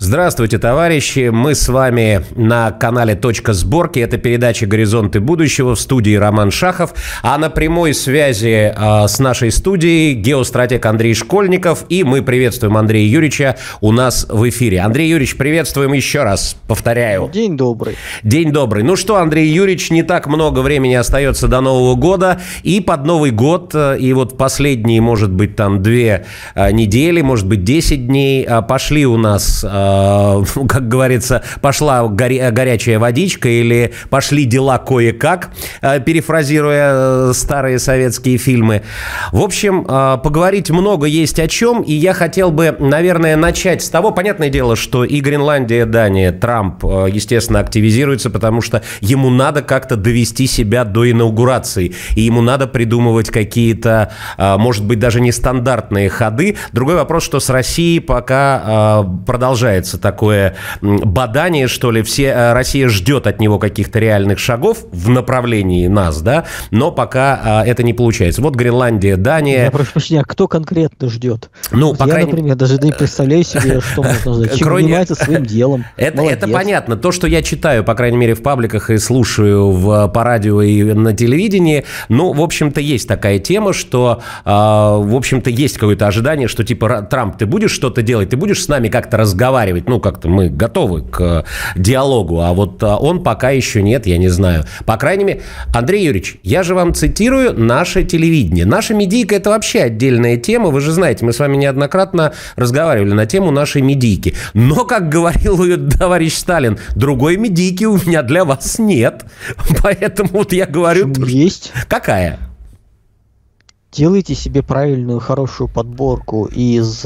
Здравствуйте, товарищи. Мы с вами на канале «Точка сборки». Это передача «Горизонты будущего», в студии Роман Шахов. А на прямой связи с нашей студией геостратег Андрей Школьников. И мы приветствуем Андрея Юрьевича у нас в эфире. Андрей Юрьевич, приветствуем еще раз. Повторяю. День добрый. День добрый. Ну что, Андрей Юрьевич, не так много времени остается до Нового года. И под Новый год, и вот последние, может быть, там 2 недели, может быть, 10 дней, пошли у нас, как говорится, пошла горячая водичка или пошли дела кое-как, перефразируя старые советские фильмы. В общем, поговорить много есть о чем, и я хотел бы, наверное, начать с того, понятное дело, что и Гренландия, Дания, Трамп, естественно, активизируется, потому что ему надо как-то довести себя до инаугурации, и ему надо придумывать какие-то, может быть, даже нестандартные ходы. Другой вопрос, что с Россией пока продолжается такое бадание, что ли. Россия ждет от него каких-то реальных шагов в направлении нас, да, но пока это не получается. Вот Гренландия, Дания. Я прошу прощения, а кто конкретно ждет? Ну, вот я, например, даже не представляю себе, что можно ждать. Чем занимается своим делом. Это понятно. То, что я читаю, по крайней мере, в пабликах и слушаю по радио и на телевидении, ну, в общем-то, есть такая тема, что, в общем-то, есть какое-то ожидание, что, типа, Трамп, ты будешь что-то делать, ты будешь с нами как-то разговаривать, ну, как-то мы готовы к диалогу, а вот он пока еще нет, я не знаю. По крайней мере, Андрей Юрьевич, я же вам цитирую наше телевидение. Наша медийка – это вообще отдельная тема, вы же знаете, мы с вами неоднократно разговаривали на тему нашей медийки. Но, как говорил товарищ Сталин, другой медийки у меня для вас нет. Поэтому вот я говорю... Есть. Какая? Делайте себе правильную, хорошую подборку из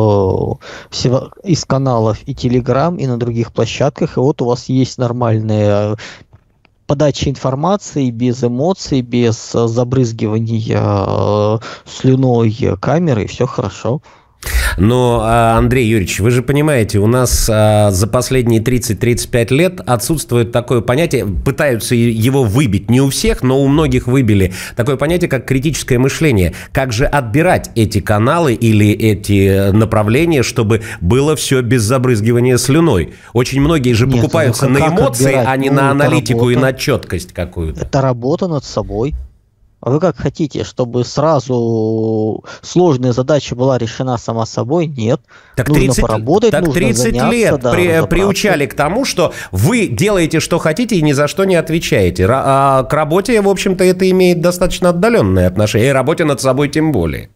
каналов и Telegram, и на других площадках, и вот у вас есть нормальная подача информации, без эмоций, без забрызгивания слюной камеры, и все хорошо. Но, Андрей Юрьевич, вы же понимаете, у нас за последние 30-35 лет отсутствует такое понятие, пытаются его выбить, не у всех, но у многих выбили, такое понятие, как критическое мышление. Как же отбирать эти каналы или эти направления, чтобы было все без забрызгивания слюной? Очень многие же покупаются на эмоции, отбирать? А не на аналитику и на четкость какую-то. Это работа над собой. А вы как хотите, чтобы сразу сложная задача была решена сама собой? Нет. Так нужно 30, поработать, так нужно 30 лет приучали к тому, что вы делаете, что хотите, и ни за что не отвечаете. А к работе, в общем-то, это имеет достаточно отдаленное отношение. И работе над собой тем более.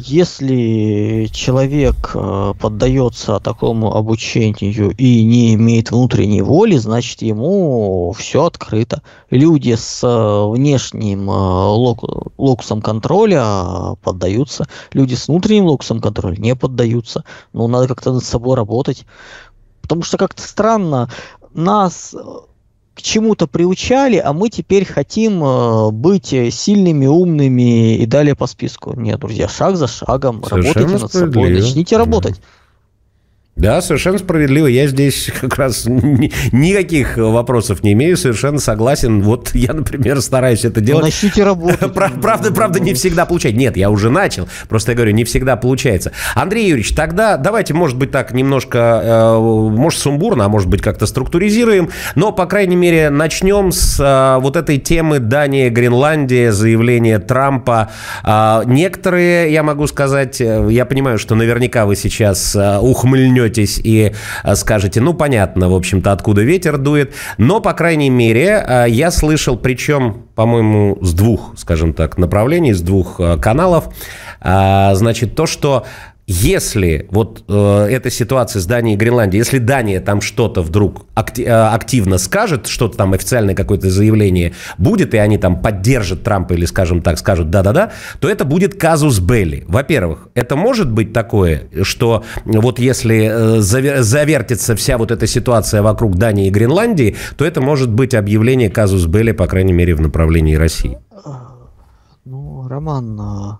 Если человек поддается такому обучению и не имеет внутренней воли, значит, ему все открыто. Люди с внешним локусом контроля поддаются, люди с внутренним локусом контроля не поддаются. Но надо как-то над собой работать. Потому что как-то странно, нас к чему-то приучали, а мы теперь хотим быть сильными, умными и далее по списку. Нет, друзья, шаг за шагом, работайте над собой, начните работать. Да, совершенно справедливо. Я здесь как раз никаких вопросов не имею, совершенно согласен. Вот я, например, стараюсь это делать. Начните работать. Правда, не всегда получается. Нет, я уже начал. Просто я говорю, не всегда получается. Андрей Юрьевич, тогда давайте, может быть, так немножко, может, сумбурно, а может быть, как-то структуризируем. Но, по крайней мере, начнем с вот этой темы Дания, Гренландия, заявление Трампа. Некоторые, я могу сказать, я понимаю, что наверняка вы сейчас ухмыльнетесь и скажете, ну, понятно, в общем-то, откуда ветер дует. Но, по крайней мере, я слышал, причем, по-моему, с 2, скажем так, направлений, с 2 каналов, значит, то, что если вот эта ситуация с Данией и Гренландией, если Дания там что-то вдруг активно скажет, что-то там официальное какое-то заявление будет, и они там поддержат Трампа или, скажем так, скажут да-да-да, то это будет казус белли. Во-первых, это может быть такое, что вот если завертится вся вот эта ситуация вокруг Дании и Гренландии, то это может быть объявление казус белли, по крайней мере, в направлении России. Ну, Роман,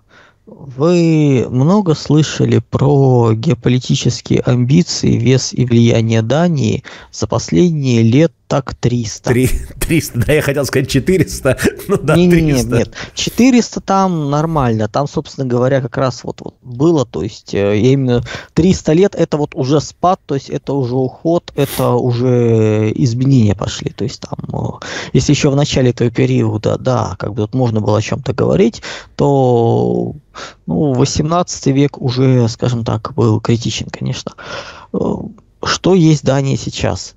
Вы много слышали про геополитические амбиции, вес и влияние Дании за последние лет так 300? 300, да, я хотел сказать 400, ну да, Не-не-не, 300. нет. 400 там нормально. Там, собственно говоря, как раз вот было. То есть, я именно 300 лет это вот уже спад, то есть это уже уход, это уже изменения пошли. То есть там, если еще в начале этого периода, да, как бы тут можно было о чем-то говорить, то 18 век уже, скажем так, был критичен, конечно. Что есть Дания сейчас?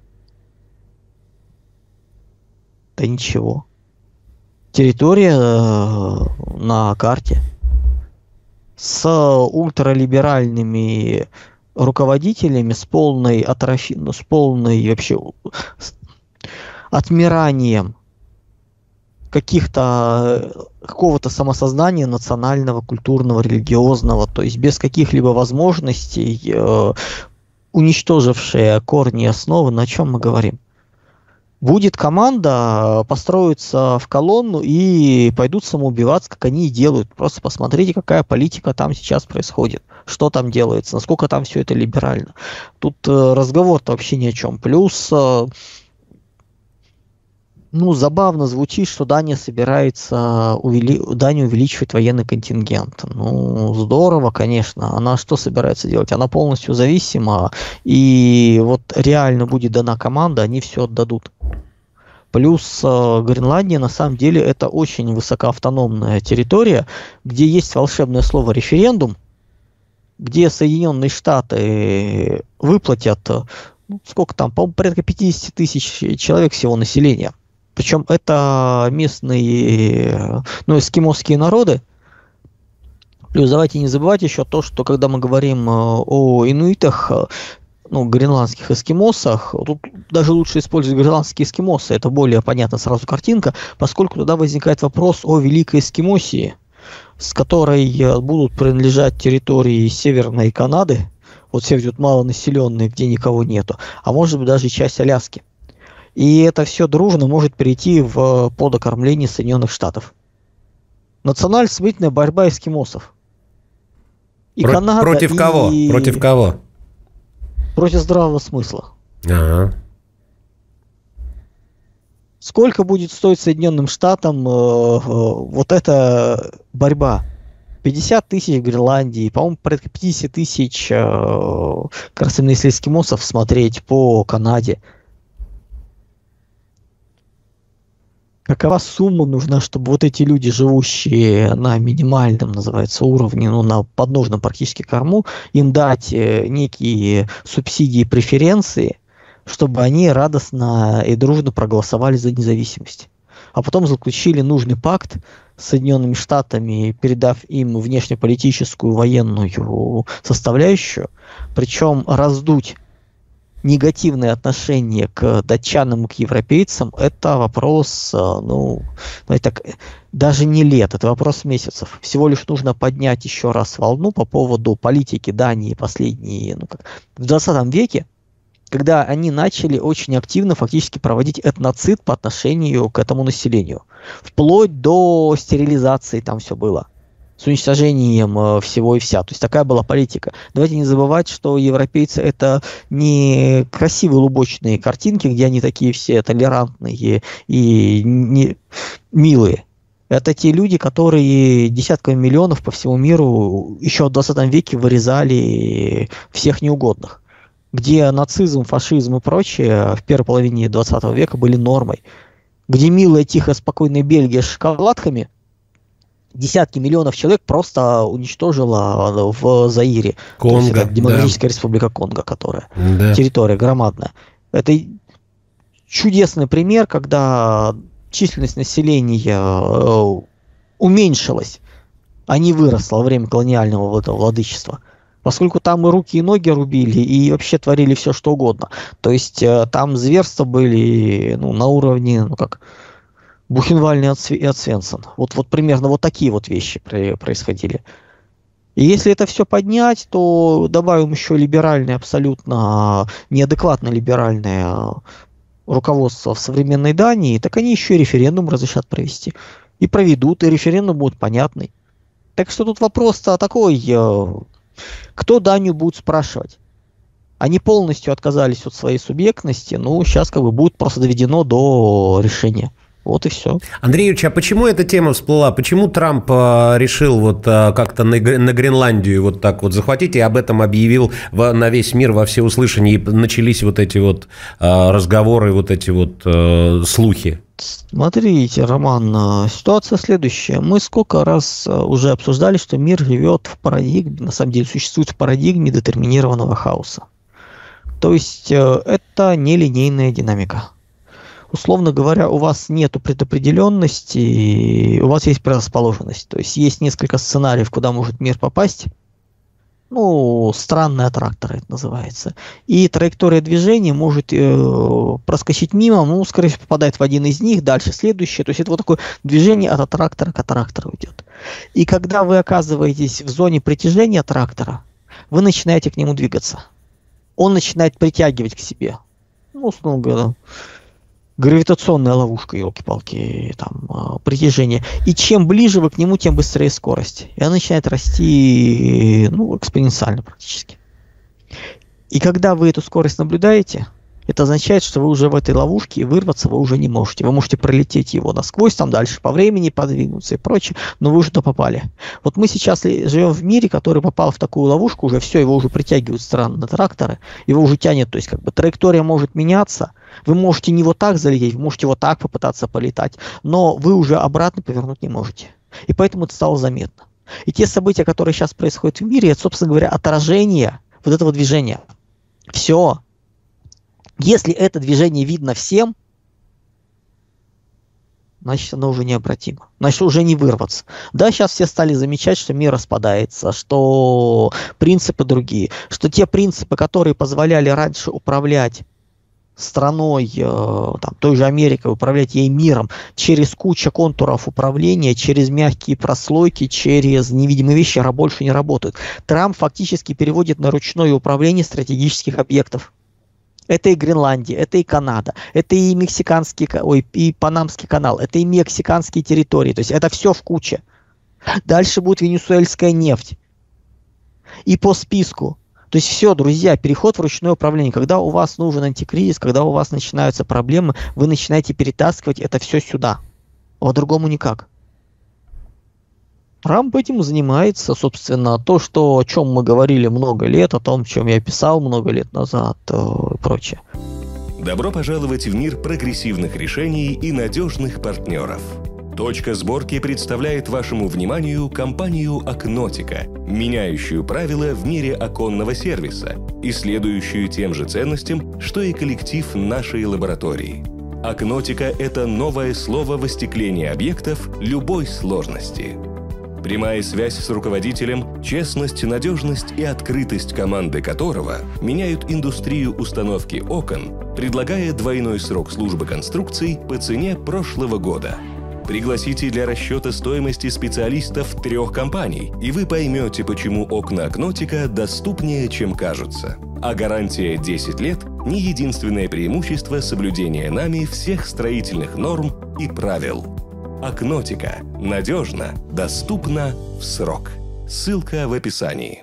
Да ничего. Территория на карте с ультралиберальными руководителями, с полной с полной вообще отмиранием какого-то самосознания национального, культурного, религиозного, то есть без каких-либо возможностей, уничтожившая корни и основы, на чем мы говорим? Будет команда, построиться в колонну и пойдут самоубиваться, как они и делают. Просто посмотрите, какая политика там сейчас происходит, что там делается, насколько там все это либерально. Тут разговор-то вообще ни о чем. Плюс, забавно звучит, что Дания собирается увеличивать военный контингент. Здорово, конечно. Она что собирается делать? Она полностью зависима, и вот реально будет дана команда, они все отдадут. Плюс Гренландия, на самом деле, это очень высокоавтономная территория, где есть волшебное слово «референдум», где Соединенные Штаты выплатят, сколько там, по-моему, порядка 50 тысяч человек всего населения. Причем это местные, эскимосские народы. Плюс давайте не забывать еще то, что когда мы говорим о инуитах, гренландских эскимосах, тут даже лучше использовать гренландские эскимосы, это более понятна сразу картинка, поскольку туда возникает вопрос о Великой Эскимосии, с которой будут принадлежать территории Северной Канады, вот север тут малонаселенные, где никого нету, а может быть даже часть Аляски. И это все дружно может перейти под окормление Соединенных Штатов. Национально-освободительная борьба эскимосов. И Канада, против кого? Против кого? Против здравого смысла. Ага. Сколько будет стоить Соединенным Штатам вот эта борьба? 50 тысяч в Гренландии, по-моему, порядка 50 тысяч, как раз именно если эскимосов смотреть по Канаде. Какова сумма нужна, чтобы вот эти люди, живущие на минимальном, называется, уровне, на подножном практически корму, им дать некие субсидии и преференции, чтобы они радостно и дружно проголосовали за независимость. А потом заключили нужный пакт с Соединенными Штатами, передав им внешнеполитическую военную составляющую, причем раздуть негативное отношение к датчанам и к европейцам, это вопрос, даже не лет, это вопрос месяцев. Всего лишь нужно поднять еще раз волну по поводу политики Дании последние, в 20 веке, когда они начали очень активно фактически проводить этноцид по отношению к этому населению. Вплоть до стерилизации там все было. С уничтожением всего и вся. То есть такая была политика. Давайте не забывать, что европейцы это не красивые лубочные картинки, где они такие все толерантные и милые. Это те люди, которые десятками миллионов по всему миру еще в 20 веке вырезали всех неугодных. Где нацизм, фашизм и прочее в первой половине 20 века были нормой. Где милая, тихая, спокойная Бельгия с шоколадками десятки миллионов человек просто уничтожила в Заире. Конго, Демократическая республика Конго, которая территория громадная. Это чудесный пример, когда численность населения уменьшилась, а не выросла во время колониального владычества. Поскольку там и руки, и ноги рубили, и вообще творили все, что угодно. То есть там зверства были на уровне, Бухенвальд и Освенцим. Вот примерно вот такие вот вещи происходили. И если это все поднять, то добавим еще либеральное, абсолютно неадекватно либеральное руководство в современной Дании, так они еще и референдум разрешат провести. И проведут, и референдум будет понятный. Так что тут вопрос-то такой, кто Данию будет спрашивать? Они полностью отказались от своей субъектности, сейчас будет просто доведено до решения. Вот и все. Андрей Юрьевич, а почему эта тема всплыла? Почему Трамп решил как-то на Гренландию вот так вот захватить и об этом объявил на весь мир, во всеуслышание, и начались вот эти вот разговоры, вот эти вот слухи? Смотрите, Роман, ситуация следующая. Мы сколько раз уже обсуждали, что мир живет в парадигме, на самом деле существует в парадигме детерминированного хаоса. То есть это нелинейная динамика. Условно говоря, у вас нет предопределенности, у вас есть предрасположенность. То есть есть несколько сценариев, куда может мир попасть. Странные аттракторы это называется. И траектория движения может проскочить мимо, скорее всего, попадает в один из них, дальше следующее. То есть это вот такое движение от аттрактора к аттрактору идет. И когда вы оказываетесь в зоне притяжения аттрактора, вы начинаете к нему двигаться. Он начинает притягивать к себе. Условно говоря, гравитационная ловушка, елки-палки, притяжение. И чем ближе вы к нему, тем быстрее скорость. И она начинает расти, экспоненциально практически. И когда вы эту скорость наблюдаете, это означает, что вы уже в этой ловушке, и вырваться вы уже не можете. Вы можете пролететь его насквозь, дальше по времени подвинуться и прочее, но вы уже туда попали. Вот мы сейчас живем в мире, который попал в такую ловушку, уже все, его уже притягивают странные тракторы, его уже тянет, то есть траектория может меняться, вы можете не вот так залететь, вы можете вот так попытаться полетать, но вы уже обратно повернуть не можете. И поэтому это стало заметно. И те события, которые сейчас происходят в мире, это, собственно говоря, отражение вот этого движения. Все. Если это движение видно всем, значит, оно уже необратимо. Значит, уже не вырваться. Да, сейчас все стали замечать, что мир распадается, что принципы другие, что те принципы, которые позволяли раньше управлять страной, той же Америкой, управлять ей миром через кучу контуров управления, через мягкие прослойки, через невидимые вещи, больше не работают. Трамп фактически переводит на ручное управление стратегических объектов. Это и Гренландия, это и Канада, это и и Панамский канал, это и мексиканские территории. То есть это все в куче. Дальше будет венесуэльская нефть. И по списку. То есть все, друзья, переход в ручное управление. Когда у вас нужен антикризис, когда у вас начинаются проблемы, вы начинаете перетаскивать это все сюда. По-другому никак. Трамп этим занимается, собственно, о чем мы говорили много лет, о том, о чем я писал много лет назад и прочее. Добро пожаловать в мир прогрессивных решений и надежных партнеров. Точка сборки представляет вашему вниманию компанию Акнотика, меняющую правила в мире оконного сервиса и следующую тем же ценностям, что и коллектив нашей лаборатории. Акнотика – это новое слово в остеклении объектов любой сложности. Прямая связь с руководителем, честность, надежность и открытость команды которого меняют индустрию установки окон, предлагая двойной срок службы конструкций по цене прошлого года. Пригласите для расчета стоимости специалистов 3 компаний, и вы поймете, почему окна Акнотика доступнее, чем кажутся. А гарантия 10 лет – не единственное преимущество соблюдения нами всех строительных норм и правил. Акнотика. Надежно, доступно, в срок. Ссылка в описании.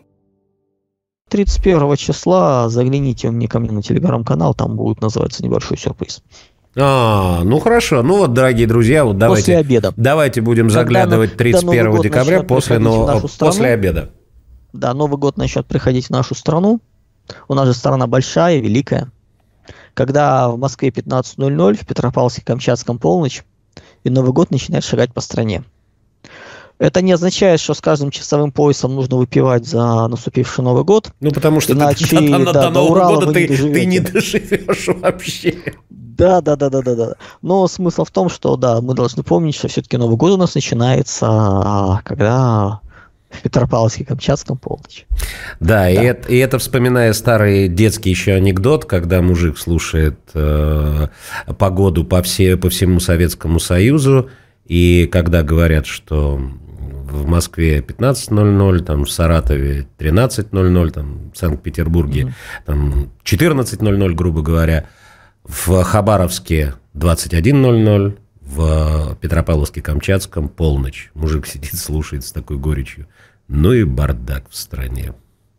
31 числа загляните ко мне на телеграм-канал, там будет называться небольшой сюрприз. Хорошо. Дорогие друзья, давайте. После обеда. Давайте будем заглядывать 31 декабря после обеда. Да, Новый год начнет приходить в нашу страну. У нас же страна большая, великая. Когда в Москве 15:00, в Петропавловске-Камчатском полночь, и Новый год начинает шагать по стране. Это не означает, что с каждым часовым поясом нужно выпивать за наступивший Новый год. Потому что иначе, до Нового года ты не доживете. доживешь вообще. Да. Но смысл в том, что мы должны помнить, что все-таки Новый год у нас начинается, когда в Петропавловске-Камчатском полночь. Да, и это вспоминая старый детский еще анекдот, когда мужик слушает погоду по всему Советскому Союзу, и когда говорят, что в Москве 15:00, там в Саратове 13:00, там в Санкт-Петербурге там 14:00, грубо говоря, в Хабаровске 21:00, в Петропавловске-Камчатском полночь. Мужик сидит, слушает с такой горечью. Ну и бардак в стране.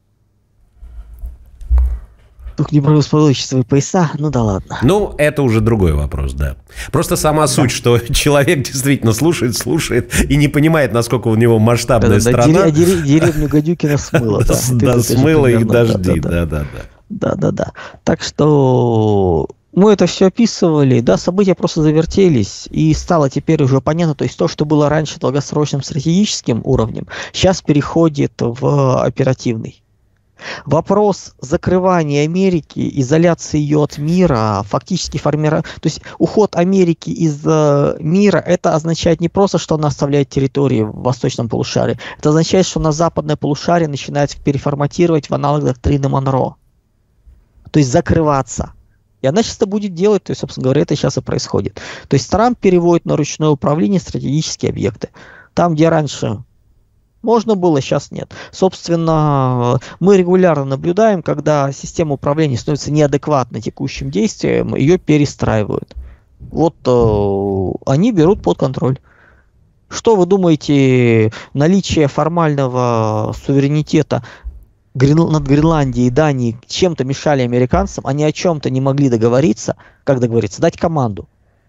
Только не правоспособничествовые пояса, ну да ладно. Ну, это уже другой вопрос, да. Просто сама суть, что человек действительно слушает и не понимает, насколько у него масштабная страна. Деревню Гадюкина смыло. Да, смыло их дожди, да. Да. Так что мы это все описывали, да, события просто завертелись, и стало теперь уже понятно, то есть то, что было раньше долгосрочным стратегическим уровнем, сейчас переходит в оперативный. Вопрос закрывания Америки, изоляции ее от мира, фактически то есть уход Америки из мира, это означает не просто, что она оставляет территории в восточном полушарии, это означает, что на западное полушарие начинает переформатировать в аналог доктрины Монро. То есть закрываться. И она сейчас это будет делать, то есть, собственно говоря, это сейчас и происходит. То есть Трамп переводит на ручное управление стратегические объекты. Там, где раньше можно было, сейчас нет. Собственно, мы регулярно наблюдаем, когда система управления становится неадекватной текущим действиям, ее перестраивают. Вот они берут под контроль. Что вы думаете, наличие формального суверенитета над Гренландией и Данией чем-то мешали американцам, они о чем-то не могли договориться, как договориться, дать команду?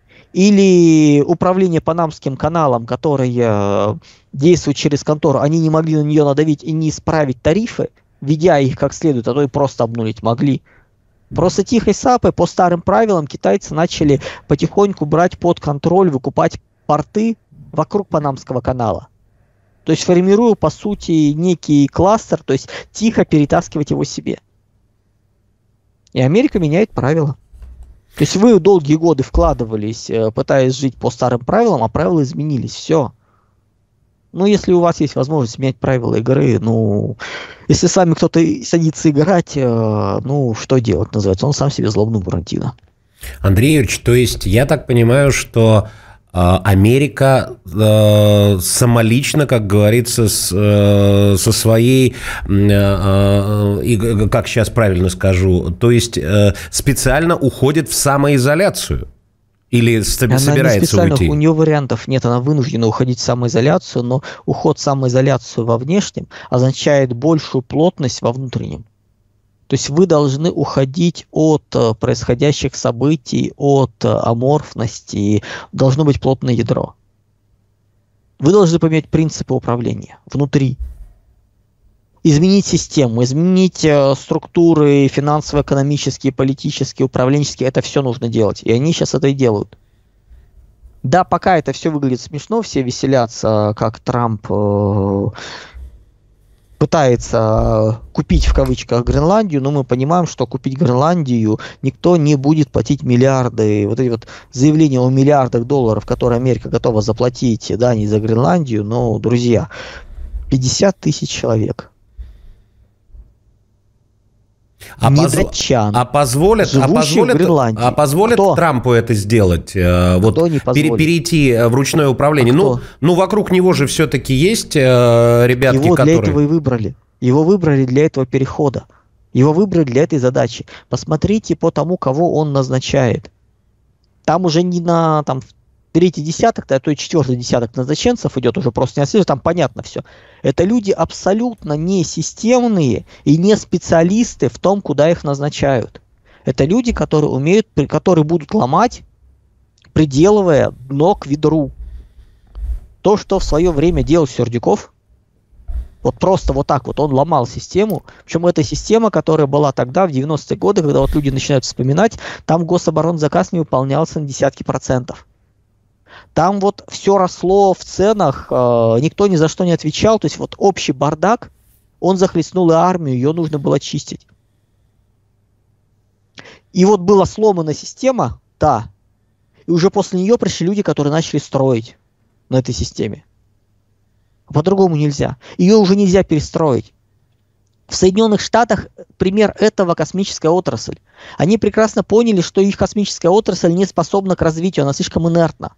Или управление Панамским каналом, которое действует через контору, они не могли на нее надавить и не исправить тарифы, введя их как следует, а то и просто обнулить могли. Просто тихой сапой по старым правилам китайцы начали потихоньку брать под контроль, выкупать порты вокруг Панамского канала. То есть формируя, по сути, некий кластер, то есть тихо перетаскивать его себе. И Америка меняет правила. То есть вы долгие годы вкладывались, пытаясь жить по старым правилам, а правила изменились. Все. Ну, если у вас есть возможность менять правила игры, ну, если с вами кто-то садится играть, ну, что делать, называется? Он сам себе злобный Буратино. Андрей Юрьевич, то есть я так понимаю, что Америка самолично, как говорится, со своей, как сейчас правильно скажу, то есть специально уходит в самоизоляцию? Или собирается уйти? У нее вариантов нет, она вынуждена уходить в самоизоляцию, но уход в самоизоляцию во внешнем означает большую плотность во внутреннем. То есть вы должны уходить от происходящих событий, от аморфности, должно быть плотное ядро. Вы должны поменять принципы управления внутри. Изменить систему, изменить структуры финансово-экономические, политические, управленческие, это все нужно делать. И они сейчас это и делают. Да, пока это все выглядит смешно, все веселятся, как Трамп пытается купить в кавычках Гренландию, но мы понимаем, что купить Гренландию никто не будет платить миллиарды. Вот эти вот заявления о миллиардах долларов, которые Америка готова заплатить, да, не за Гренландию, но, друзья, 50 тысяч человек. Позволят Трампу это сделать? Вот перейти в ручное управление? Ну, вокруг него же все-таки есть ребятки, которые... Его для этого и выбрали. Его выбрали для этого перехода. Его выбрали для этой задачи. Посмотрите по тому, кого он назначает. Там уже не на третий десяток, а то и четвертый десяток назначенцев идет, уже просто не отслеживать, там понятно все. Это люди абсолютно не системные и не специалисты в том, куда их назначают. Это люди, которые будут ломать, приделывая дно к ведру. То, что в свое время делал Сердюков, вот просто вот так вот он ломал систему. Причем эта система, которая была тогда, в 90-е годы, когда вот люди начинают вспоминать, там гособоронзаказ не выполнялся на десятки процентов. Там вот все росло в ценах, никто ни за что не отвечал. То есть вот общий бардак, он захлестнул и армию, ее нужно было чистить. И вот была сломана система, да, и уже после нее пришли люди, которые начали строить на этой системе. По-другому нельзя. Ее уже нельзя перестроить. В Соединенных Штатах пример этого космическая отрасль. Они прекрасно поняли, что их космическая отрасль не способна к развитию, она слишком инертна.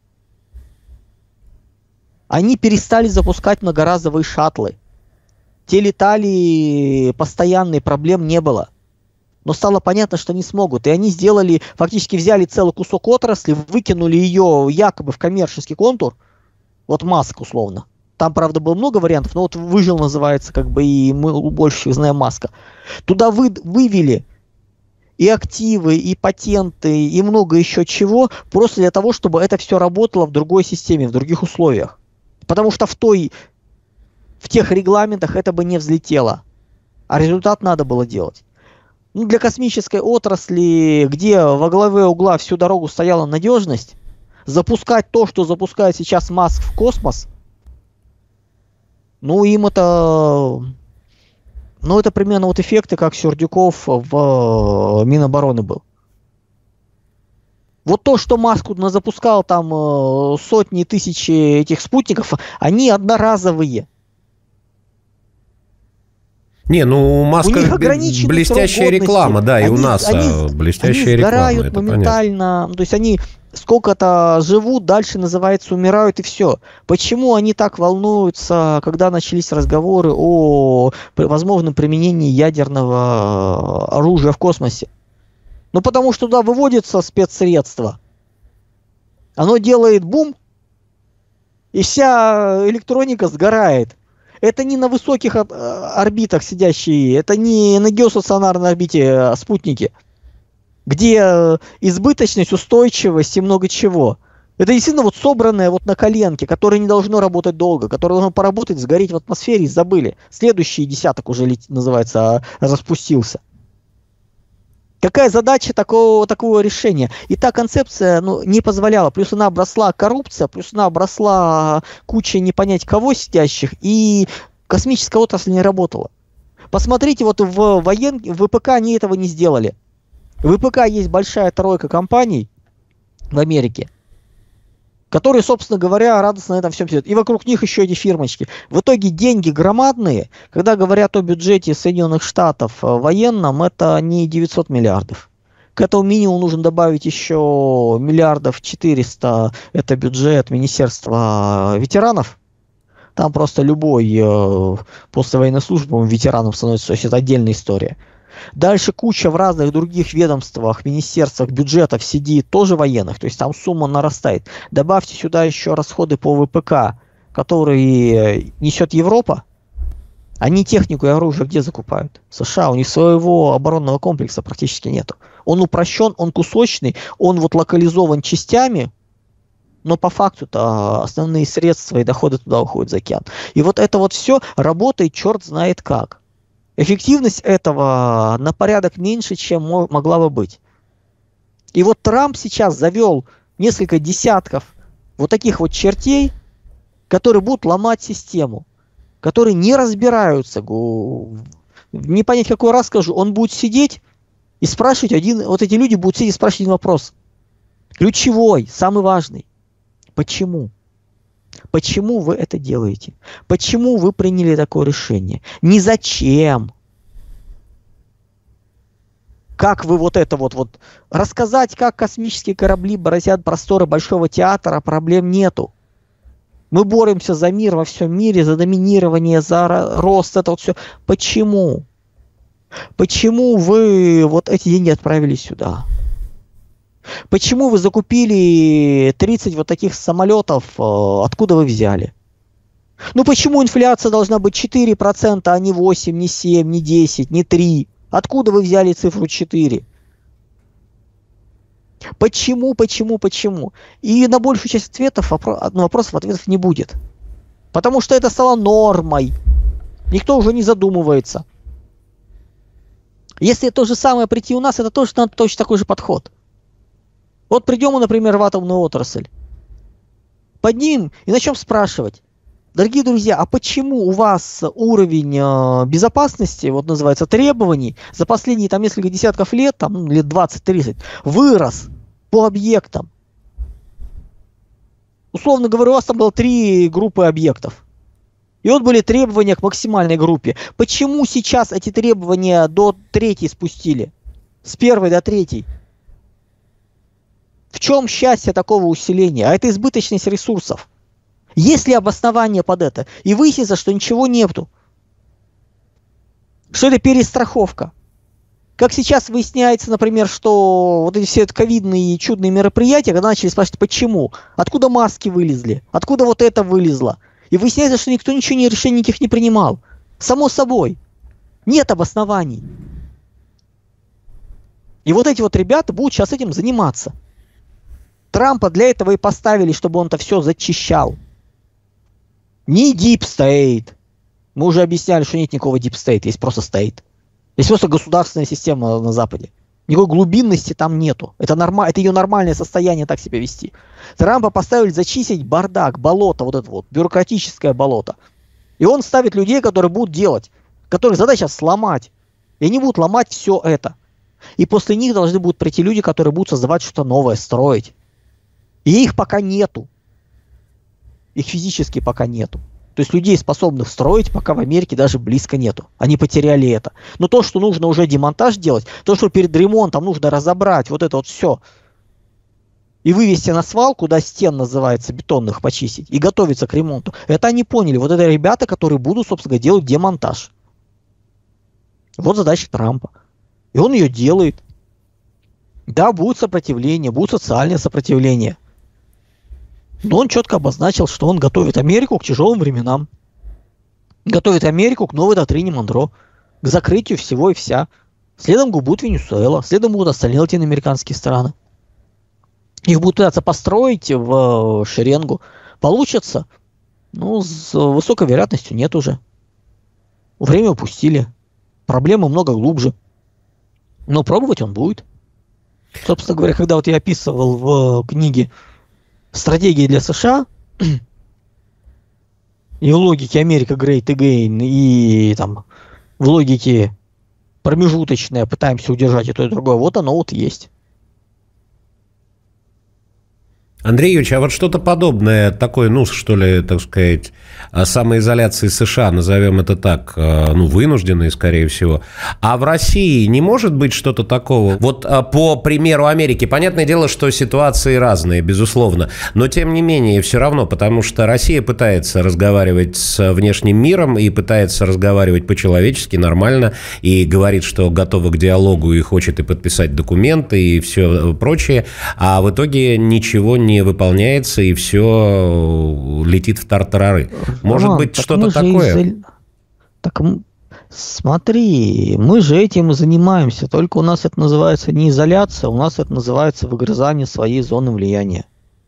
Они перестали запускать многоразовые шаттлы. Те летали постоянные, проблем не было. Но стало понятно, что не смогут. И они сделали, фактически взяли целый кусок отрасли, выкинули ее якобы в коммерческий контур. Вот Маск условно. Там, правда, было много вариантов, но вот выжил называется, как бы, и мы больше всех знаем Маска. Туда вывели и активы, и патенты, и много еще чего, просто для того, чтобы это все работало в другой системе, в других условиях. Потому что в тех регламентах это бы не взлетело. А результат надо было делать. Ну, для космической отрасли, где во главе угла всю дорогу стояла надежность, запускать то, что запускает сейчас Маск в космос, ну, им это... Ну, это примерно вот эффекты, как Сердюков в Минобороны был. Вот то, что Маск запускал там сотни тысяч этих спутников, они одноразовые. Не, ну у Маска блестящая реклама, да, и у нас блестящая реклама. Они сгорают моментально, то есть они сколько-то живут, дальше, называется, умирают, и все. Почему они так волнуются, когда начались разговоры о возможном применении ядерного оружия в космосе? Ну, потому что туда выводится спецсредство, оно делает бум, и вся электроника сгорает. Это не на высоких орбитах сидящие, это не на геостационарной орбите спутники, где избыточность, устойчивость и много чего. Это действительно вот собранное вот на коленке, которое не должно работать долго, которое должно поработать, сгореть в атмосфере и забыли. Следующий десяток уже, называется, распустился. Какая задача такого решения? И та концепция не позволяла. Плюс она обросла коррупция, плюс она обросла кучей не понять кого сидящих, и космическая отрасль не работала. Посмотрите, вот в ВПК они этого не сделали. В ВПК есть большая тройка компаний в Америке, которые, собственно говоря, радостно на этом всем сидят. И вокруг них еще эти фирмочки. В итоге деньги громадные. Когда говорят о бюджете Соединенных Штатов военном, это не 900 миллиардов. К этому минимуму нужно добавить еще миллиардов 400. Это бюджет Министерства ветеранов. Там просто любой после военной службы ветераном становится. То есть это отдельная история. Дальше куча в разных других ведомствах, министерствах, бюджетов сидит, тоже военных, то есть там сумма нарастает. Добавьте сюда еще расходы по ВПК, которые несет Европа. Они технику и оружие где закупают? В США. У них своего оборонного комплекса практически нету. Он упрощен, он кусочный, он вот локализован частями, но по факту-то основные средства и доходы туда уходят за океан. И вот это вот все работает черт знает как. Эффективность этого на порядок меньше, чем могла бы быть. И вот Трамп сейчас завел несколько десятков вот таких вот чертей, которые будут ломать систему, которые не разбираются. Не понять, какой раз скажу, он будет сидеть и спрашивать вот эти люди будут сидеть и спрашивать один вопрос. Ключевой, самый важный. Почему? Почему вы это делаете? Почему вы приняли такое решение? Не зачем. Как вы вот это вот рассказать, как космические корабли бороздят просторы Большого театра, проблем нету. Мы боремся за мир во всем мире, за доминирование, за рост, это вот все. Почему? Почему вы вот эти деньги отправили сюда? Почему вы закупили 30 вот таких самолетов? Откуда вы взяли? Ну почему инфляция должна быть 4%, а не 8, не 7, не 10, не 3? Откуда вы взяли цифру 4? Почему? И на большую часть вопросов ответов не будет. Потому что это стало нормой. Никто уже не задумывается. Если то же самое прийти у нас, это тоже надо точно такой же подход. Вот придем мы, например, в атомную отрасль. Поднимем и начнем спрашивать. Дорогие друзья, а почему у вас уровень безопасности, вот называется, требований, за последние там несколько десятков лет, там лет 20-30, вырос по объектам? Условно говоря, у вас там было 3 группы объектов. И вот были требования к максимальной группе. Почему сейчас эти требования до 3 спустили? С 1 до 3? В чем счастье такого усиления? А это избыточность ресурсов. Есть ли обоснование под это? И выяснится, что ничего нету. Что это перестраховка. Как сейчас выясняется, например, что вот эти все ковидные чудные мероприятия, когда начали спрашивать, почему, откуда маски вылезли, откуда вот это вылезло. И выясняется, что никто ничего, решений никаких не принимал. Само собой. Нет обоснований. И вот эти вот ребята будут сейчас этим заниматься. Трампа для этого и поставили, чтобы он это все зачищал. Не Deep State. Мы уже объясняли, что нет никакого Deep State, есть просто State. Есть просто государственная система на Западе. Никакой глубинности там нету. Это ее нормальное состояние так себя вести. Трампа поставили зачистить бардак, болото, вот это вот, бюрократическое болото. И он ставит людей, которые будут делать, которых задача сломать. И они будут ломать все это. И после них должны будут прийти люди, которые будут создавать что-то новое, строить. И их пока нету. Их физически пока нету. То есть людей, способных строить, пока в Америке даже близко нету. Они потеряли это. Но то, что нужно уже демонтаж делать, то, что перед ремонтом нужно разобрать, вот это вот все. И вывести на свалку, да, стен называется, бетонных почистить, и готовиться к ремонту. Это они поняли. Вот это ребята, которые будут, собственно, делать демонтаж. Вот задача Трампа. И он ее делает. Да, будет сопротивление, будет социальное сопротивление. Но он четко обозначил, что он готовит Америку к тяжелым временам. Готовит Америку к новой доктрине Монро. К закрытию всего и вся. Следом будет Венесуэла. Следом будут остальные латиноамериканские страны. Их будут пытаться построить в шеренгу. Получится? Ну, с высокой вероятностью нет уже. Время упустили. Проблема много глубже. Но пробовать он будет. Собственно говоря, когда вот я описывал в книге «Стратегии для США» и в логике America Great Again, и там в логике промежуточная, пытаемся удержать и то, и другое, вот оно вот есть. Андрей Юрьевич, а вот что-то подобное, такое, ну, что ли, так сказать, самоизоляции США, назовем это так, ну, вынужденной, скорее всего. А в России не может быть что-то такого? Вот по примеру Америки, понятное дело, что ситуации разные, безусловно, но тем не менее, все равно, потому что Россия пытается разговаривать с внешним миром и пытается разговаривать по-человечески, нормально, и говорит, что готова к диалогу и хочет и подписать документы и все прочее, а в итоге ничего не выполняется, и все летит в тартарары. Может быть, что-то такое? Так, смотри, мы же этим и занимаемся, только у нас это называется не изоляция, у нас это называется выгрызание своей зоны влияния.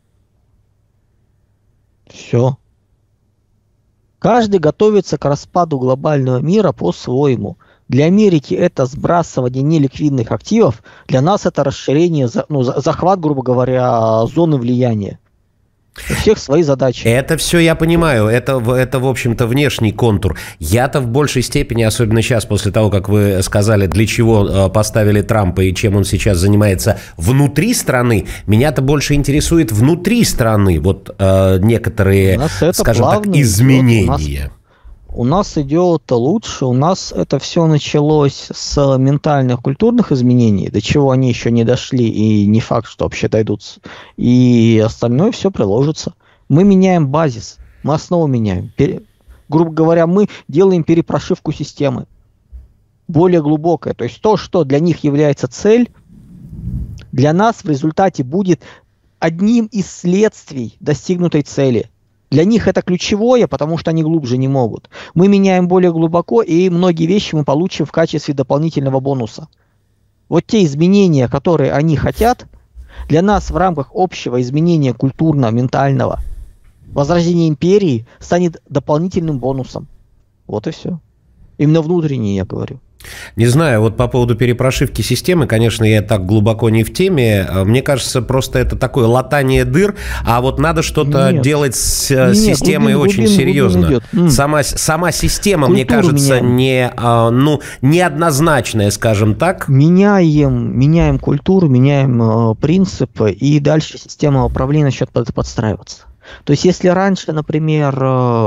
Все. Каждый готовится к распаду глобального мира по-своему. Для Америки это сбрасывание неликвидных активов, для нас это расширение, ну, захват, грубо говоря, зоны влияния. У всех свои задачи. Это все я понимаю, это в общем-то, внешний контур. Я-то в большей степени, особенно сейчас, после того, как вы сказали, для чего поставили Трампа и чем он сейчас занимается внутри страны, меня-то больше интересует внутри страны вот некоторые, скажем так, изменения. У нас идет лучше, у нас это все началось с ментальных, культурных изменений, до чего они еще не дошли, и не факт, что вообще дойдут. И остальное все приложится. Мы меняем базис, мы основу меняем. Грубо говоря, мы делаем перепрошивку системы. Более глубокая. То есть то, что для них является цель, для нас в результате будет одним из следствий достигнутой цели. Для них это ключевое, потому что они глубже не могут. Мы меняем более глубоко, и многие вещи мы получим в качестве дополнительного бонуса. Вот те изменения, которые они хотят, для нас в рамках общего изменения культурно-ментального возрождения империи станет дополнительным бонусом. Вот и все. Именно внутренне я говорю. Не знаю, вот по поводу перепрошивки системы, конечно, я так глубоко не в теме. Мне кажется, просто это такое латание дыр, а вот надо что-то делать с системой очень серьезно. Сама система, мне кажется, неоднозначная, скажем так. Меняем культуру, меняем принципы, и дальше система управления начнет подстраиваться. То есть, если раньше, например,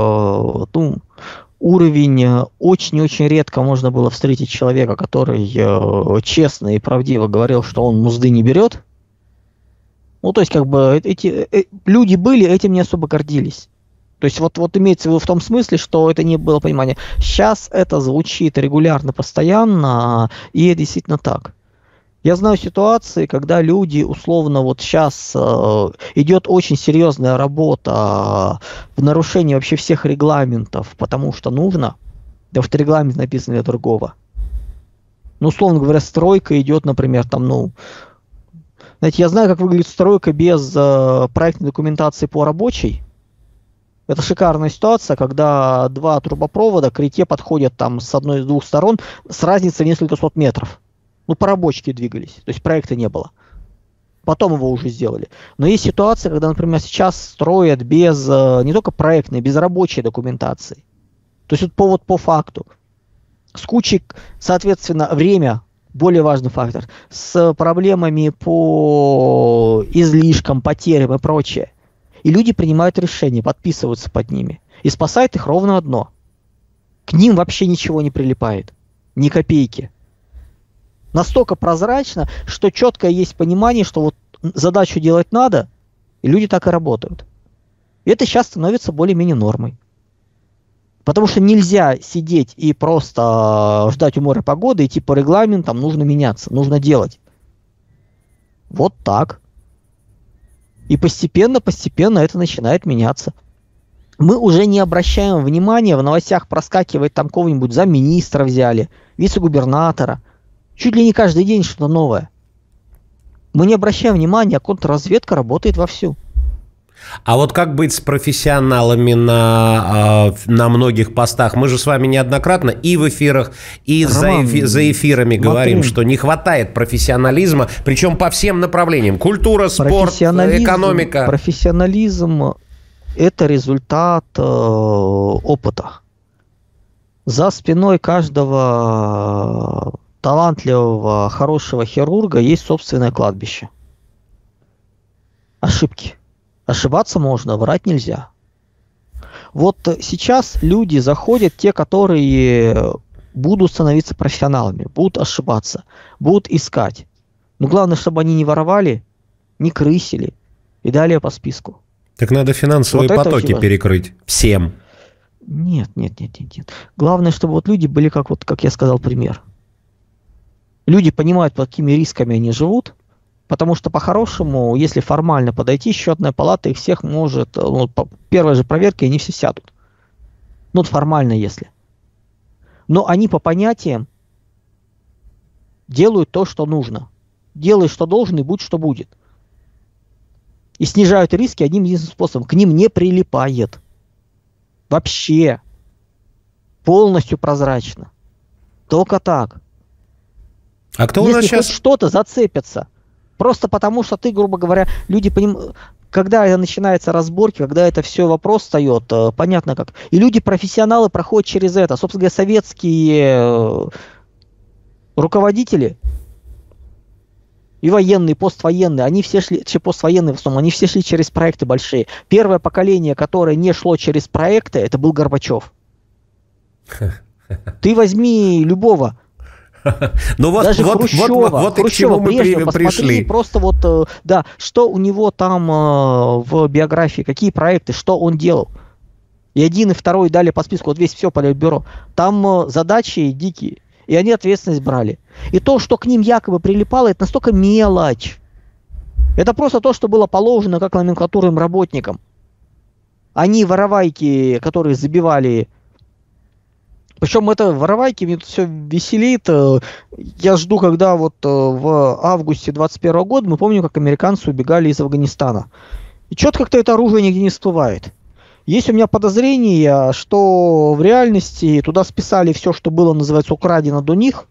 уровень очень-очень редко можно было встретить человека, который честно и правдиво говорил, что он мзды не берет. Ну, то есть, как бы, эти люди были, этим не особо гордились. То есть вот имеется в виду в том смысле, что это не было понимания. Сейчас это звучит регулярно, постоянно, и это действительно так. Я знаю ситуации, когда люди условно вот сейчас идет очень серьезная работа в нарушении вообще всех регламентов, потому что нужно, да в регламент написано для другого. Ну, условно говоря, стройка идет, например, там, ну, знаете, я знаю, как выглядит стройка без проектной документации по рабочей. Это шикарная ситуация, когда два трубопровода к реке подходят там с одной из двух сторон с разницей в несколько сот метров. Ну, по рабочке двигались, то есть проекта не было. Потом его уже сделали. Но есть ситуация, когда, например, сейчас строят без не только проектной, без рабочей документации. То есть вот по факту. С кучей, соответственно, время, более важный фактор, с проблемами по излишкам, потерям и прочее. И люди принимают решения, подписываются под ними. И спасает их ровно одно. К ним вообще ничего не прилипает. Ни копейки. Настолько прозрачно, что четко есть понимание, что вот задачу делать надо, и люди так и работают. И это сейчас становится более-менее нормой. Потому что нельзя сидеть и просто ждать у моря погоды, идти по регламентам, нужно меняться, нужно делать. Вот так. И постепенно это начинает меняться. Мы уже не обращаем внимания, в новостях проскакивает там кого-нибудь замминистра взяли, вице-губернатора. Чуть ли не каждый день что-то новое. Мы не обращаем внимания, а контрразведка работает вовсю. А вот как быть с профессионалами на многих постах? Мы же с вами неоднократно и в эфирах, и Роман, за эфирами говорим, что не хватает профессионализма, причем по всем направлениям. Культура, спорт, экономика. Профессионализм – это результат опыта. За спиной каждого талантливого, хорошего хирурга есть собственное кладбище. Ошибки. Ошибаться можно, врать нельзя. Вот сейчас люди заходят, те, которые будут становиться профессионалами, будут ошибаться, будут искать. Но главное, чтобы они не воровали, не крысили и далее по списку. Так надо финансовые вот потоки перекрыть всем. Нет. Главное, чтобы вот люди были, как я сказал, пример. Люди понимают, под какими рисками они живут. Потому что по-хорошему, если формально подойти, счетная палата их всех может, по первой же проверке они все сядут. Ну, формально, если. Но они по понятиям делают то, что нужно. Делай, что должен, и будь, что будет. И снижают риски одним единственным способом. К ним не прилипает. Вообще. Полностью прозрачно. Только так. А кто у нас сейчас... Если хоть что-то зацепится... Просто потому, что ты, грубо говоря, люди понимают, когда начинаются разборки, когда это все вопрос встает, понятно как. И люди-профессионалы проходят через это. Собственно говоря, советские руководители и военные, и поствоенные, они все шли, поствоенные в основном, они все шли через проекты большие. Первое поколение, которое не шло через проекты, это был Горбачев. Ты возьми любого. Ну вот, даже Хрущева, и к чему мы пришли. Просто что у него там в биографии, какие проекты, что он делал. И один, и второй дали по списку, вот весь все политбюро. Там задачи дикие, и они ответственность брали. И то, что к ним якобы прилипало, это настолько мелочь. Это просто то, что было положено как номенклатурным работникам. Они воровайки, которые забивали. Причем это воровайки, мне тут все веселит. Я жду, когда вот в августе 2021 года, мы помним, как американцы убегали из Афганистана. И что-то как-то это оружие нигде не всплывает. Есть у меня подозрение, что в реальности туда списали все, что было, называется, украдено до них.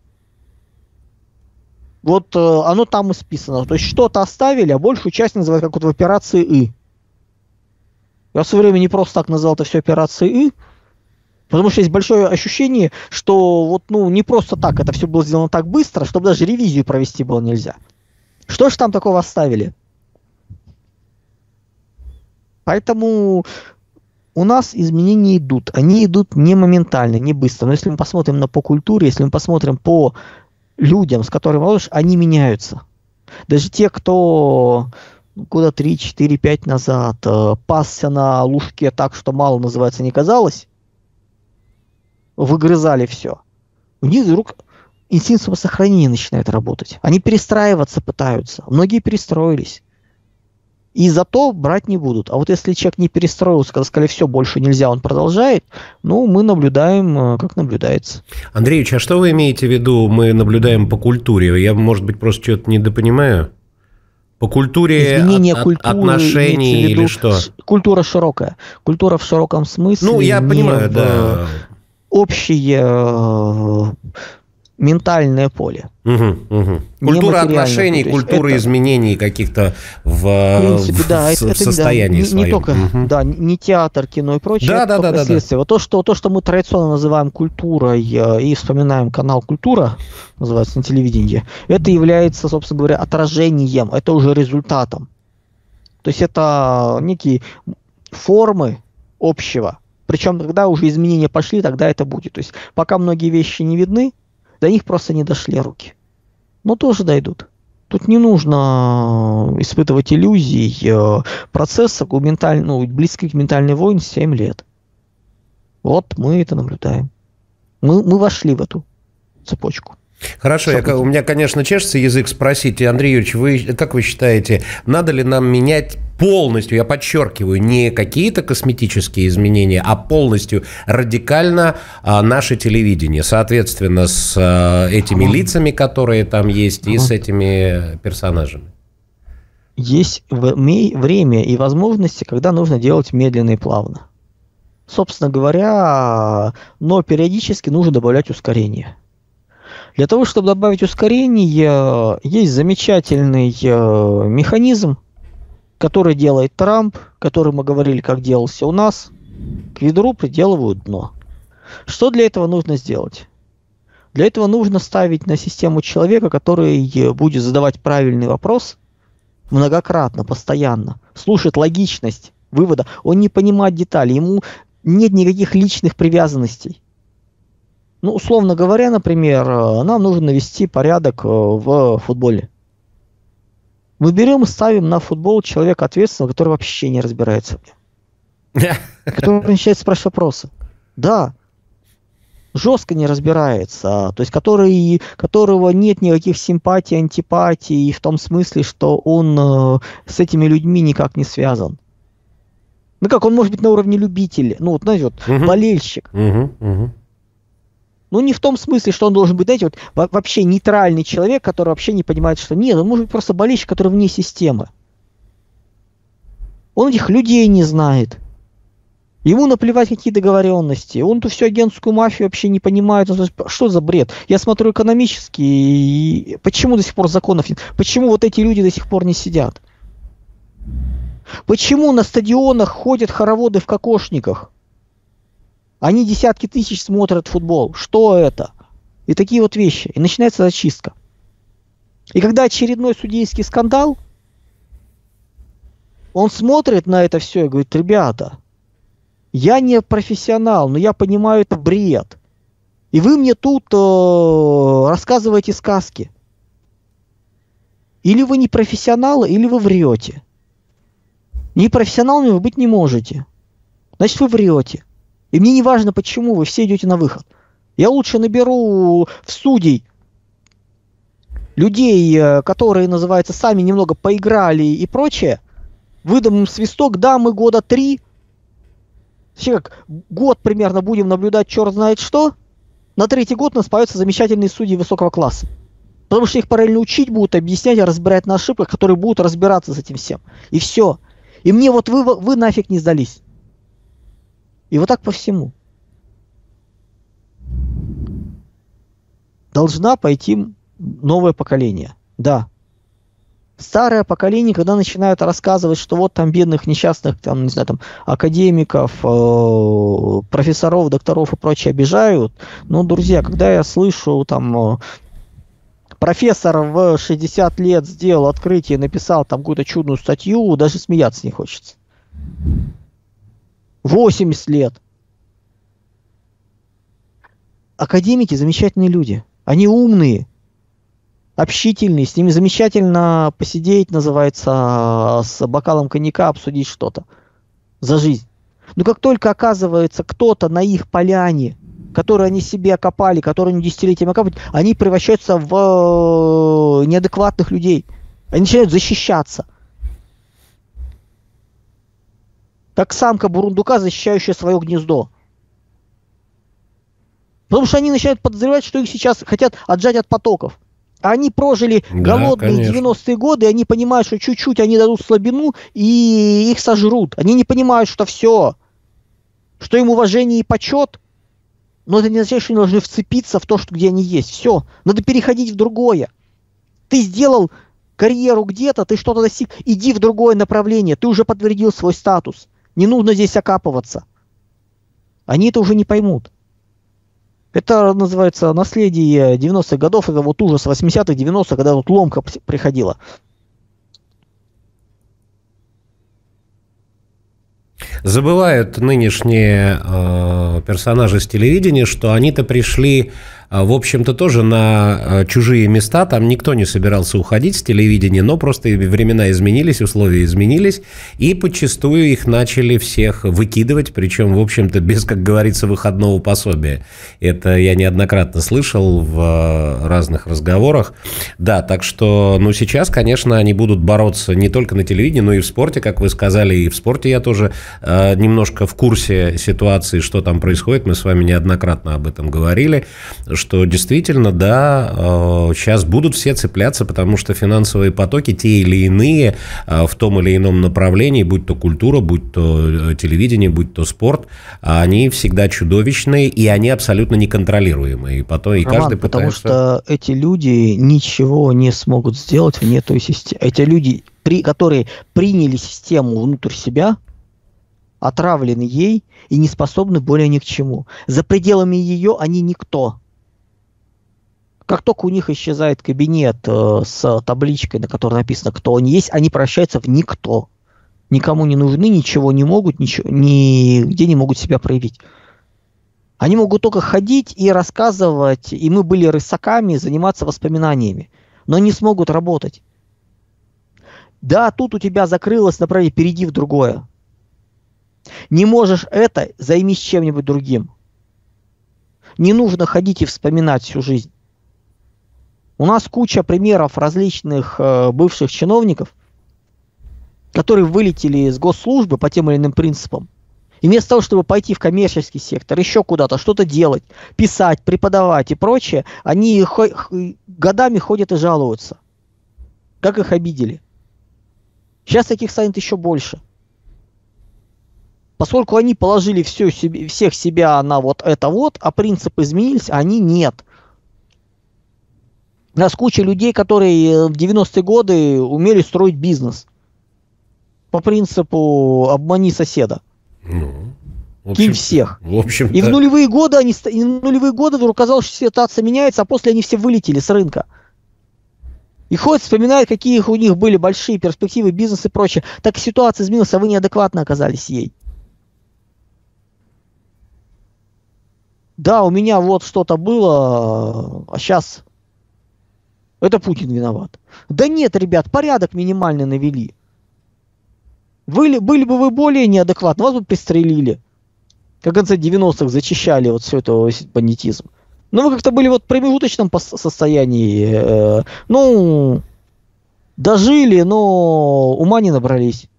Вот оно там и списано. То есть что-то оставили, а большую часть называют как вот в операции И. Я в свое время не просто так назвал это все операцией И. Потому что есть большое ощущение, что не просто так, это все было сделано так быстро, чтобы даже ревизию провести было нельзя. Что ж там такого оставили? Поэтому у нас изменения идут. Они идут не моментально, не быстро. Но если мы посмотрим по культуре, если мы посмотрим по людям, с которыми молодежь, они меняются. Даже те, кто года 3, 4, 5 назад пасся на лужке так, что мало, называется, не казалось, выгрызали все. У них вдруг инстинкт самосохранения начинает работать. Они перестраиваться пытаются. Многие перестроились. И зато брать не будут. А вот если человек не перестроился, когда сказали, все, больше нельзя, он продолжает, ну, мы наблюдаем, как наблюдается. Андреевич, а что вы имеете в виду, мы наблюдаем по культуре? Я, может быть, просто что-то недопонимаю. По культуре, отношений или что? Культура широкая. Культура в широком смысле. Ну, я понимаю, да. Общее ментальное поле. Культура отношений, культура изменений каких-то в состоянии своем. Не только, да, не театр, кино и прочее. Да. Вот то, что мы традиционно называем культурой и вспоминаем канал «Культура», называется на телевидении, это является, собственно говоря, отражением, это уже результатом. То есть это некие формы общего. Причем, когда уже изменения пошли, тогда это будет. То есть пока многие вещи не видны, до них просто не дошли руки. Но тоже дойдут. Тут не нужно испытывать иллюзий. Процесса близких к ментальной войне 7 лет. Вот мы это наблюдаем. Мы вошли в эту цепочку. Хорошо, у меня, конечно, чешется язык спросить, Андрей Юрьевич, как вы считаете, надо ли нам менять полностью, я подчеркиваю, не какие-то косметические изменения, а полностью радикально наше телевидение, соответственно, с этими лицами, которые там есть, и с этими персонажами? Есть время и возможности, когда нужно делать медленно и плавно. Собственно говоря, но периодически нужно добавлять ускорение. Для того, чтобы добавить ускорение, есть замечательный механизм, который делает Трамп, который мы говорили, как делался у нас. К ведру приделывают дно. Что для этого нужно сделать? Для этого нужно ставить на систему человека, который будет задавать правильный вопрос многократно, постоянно, слушает логичность вывода, он не понимает детали, ему нет никаких личных привязанностей. Ну, условно говоря, например, нам нужно навести порядок в футболе. Мы берем и ставим на футбол человека ответственного, который вообще не разбирается в нем. Который начинает спрашивать вопросы. Да, жестко не разбирается, то есть которого нет никаких симпатий, антипатий, в том смысле, что он с этими людьми никак не связан. Ну как, он может быть на уровне любителя, ну вот, знаете, вот, болельщик. Ну, не в том смысле, что он должен быть, знаете, вот вообще нейтральный человек, который вообще не понимает, что нет, он может быть просто болельщик, который вне системы. Он этих людей не знает. Ему наплевать, какие договоренности. Он эту всю агентскую мафию вообще не понимает. Что за бред? Я смотрю экономически, и почему до сих пор законов нет? Почему вот эти люди до сих пор не сидят? Почему на стадионах ходят хороводы в кокошниках? Они десятки тысяч смотрят футбол. Что это? И такие вот вещи. И начинается зачистка. И когда очередной судейский скандал, он смотрит на это все и говорит: ребята, я не профессионал, но я понимаю, это бред. И вы мне тут рассказываете сказки. Или вы не профессионалы, или вы врете. Не профессионалами вы быть не можете. Значит, вы врете. И мне не важно, почему вы все идете на выход. Я лучше наберу в судей людей, которые, называется, сами немного поиграли и прочее, выдам им свисток, да, мы года 3, вообще как год примерно будем наблюдать черт знает что, на 3-й год у нас появятся замечательные судьи высокого класса. Потому что их параллельно учить будут, объяснять и разбирать на ошибках, которые будут разбираться с этим всем. И все. И мне вот вы нафиг не сдались. И вот так по всему. Должна пойти новое поколение. Да. Старое поколение, когда начинают рассказывать, что вот там бедных, несчастных, там, не знаю, там, академиков, профессоров, докторов и прочее обижают. Но, друзья, когда я слышу, там, профессор в 60 лет сделал открытие, написал там какую-то чудную статью, даже смеяться не хочется. 80 лет. Академики замечательные люди. Они умные. общительные, с ними замечательно посидеть, называется, с бокалом коньяка обсудить что-то за жизнь. Но как только оказывается кто-то на их поляне, которые они себе окопали, которые они десятилетиями окапывают, они превращаются в неадекватных людей. Они начинают защищаться. Как самка бурундука, защищающая свое гнездо. Потому что они начинают подозревать, что их сейчас хотят отжать от потоков. А они прожили голодные 90-е годы, и они понимают, что чуть-чуть они дадут слабину, и их сожрут. Они не понимают, что все, что им уважение и почет, но это не означает, что они должны вцепиться в то, что, где они есть. Все, надо переходить в другое. Ты сделал карьеру где-то, ты что-то достиг, иди в другое направление, ты уже подтвердил свой статус. Не нужно здесь окапываться. Они это уже не поймут. Это называется наследие 90-х годов, это вот ужас 80-х, 90-х, когда вот ломка приходила. Забывают нынешние персонажи с телевидения, что они-то пришли, в общем-то, тоже на чужие места. Там никто не собирался уходить с телевидения, но просто времена изменились, условия изменились, и подчастую их начали всех выкидывать, причем, в общем-то, без, как говорится, выходного пособия. Это я неоднократно слышал в разных разговорах. Да, так что, ну, сейчас, конечно, они будут бороться не только на телевидении, но и в спорте, как вы сказали, и в спорте я тоже немножко в курсе ситуации, что там происходит. Мы с вами неоднократно об этом говорили, что действительно, да, сейчас будут все цепляться, потому что финансовые потоки, те или иные, в том или ином направлении, будь то культура, будь то телевидение, будь то спорт, они всегда чудовищные, и они абсолютно неконтролируемые. И потом, и каждый пытается... Потому что эти люди ничего не смогут сделать вне той системы. Эти люди, которые приняли систему внутрь себя, отравлены ей и не способны более ни к чему. За пределами ее они никто. Как только у них исчезает кабинет с табличкой, на которой написано, кто они есть, они превращаются в никто. Никому не нужны, ничего не могут, нигде не могут себя проявить. Они могут только ходить и рассказывать, и мы были рысаками, заниматься воспоминаниями, но не смогут работать. Да, тут у тебя закрылось направление, перейди в другое. Не можешь это, займись чем-нибудь другим. Не нужно ходить и вспоминать всю жизнь. У нас куча примеров различных бывших чиновников, которые вылетели из госслужбы по тем или иным принципам. И вместо того, чтобы пойти в коммерческий сектор, еще куда-то, что-то делать, писать, преподавать и прочее, они годами ходят и жалуются. Как их обидели. Сейчас таких станет еще больше. Поскольку они положили всех себя на вот это вот, а принципы изменились, они нет. У нас куча людей, которые в 90-е годы умели строить бизнес. По принципу обмани соседа. Кинь всех. И в нулевые годы вдруг казалось, что ситуация меняется, а после они все вылетели с рынка. И ходят, вспоминают, какие у них были большие перспективы, бизнес и прочее. Так ситуация изменилась, а вы неадекватно оказались ей. Да, у меня вот что-то было, а сейчас это Путин виноват. Да нет, ребят, порядок минимальный навели. Были бы вы более неадекватны, вас бы пристрелили. Как в конце 90-х зачищали вот все это бандитизм. Но вы как-то были вот в промежуточном состоянии. Дожили, но ума не набрались.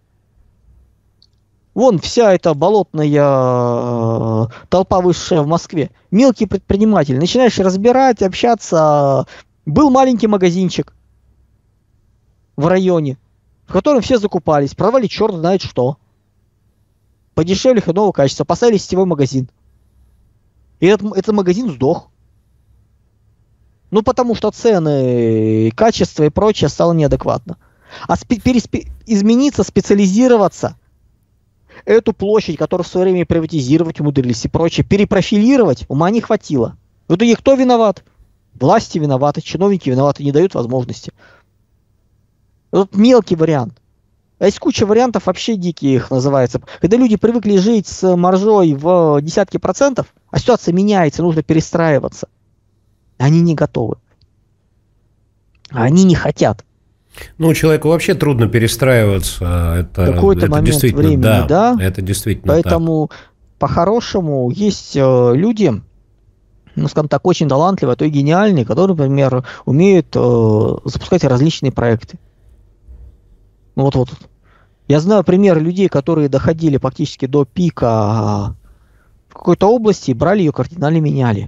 Вон вся эта болотная толпа высшая в Москве. Мелкий предприниматель. Начинаешь разбирать, общаться. Был маленький магазинчик в районе, в котором все закупались. Продавали черт знает что. Подешевле ходового качества. Поставили сетевой магазин. И этот магазин сдох. Ну, потому что цены, качество и прочее стало неадекватно. А измениться, специализироваться, эту площадь, которую в свое время приватизировать умудрились и прочее, перепрофилировать, ума не хватило. В итоге кто виноват? Власти виноваты, чиновники виноваты, не дают возможности. Вот мелкий вариант. А есть куча вариантов, вообще диких называется. Когда люди привыкли жить с маржой в десятки процентов, а ситуация меняется, нужно перестраиваться. Они не готовы. Они не хотят. Ну, человеку вообще трудно перестраиваться. Это, Какой-то момент действительно, времени, да. Это действительно Поэтому, по-хорошему, есть люди, ну, скажем так, очень талантливые, а то и гениальные, которые, например, умеют запускать различные проекты. Вот. Я знаю примеры людей, которые доходили практически до пика в какой-то области и брали ее, кардинально меняли.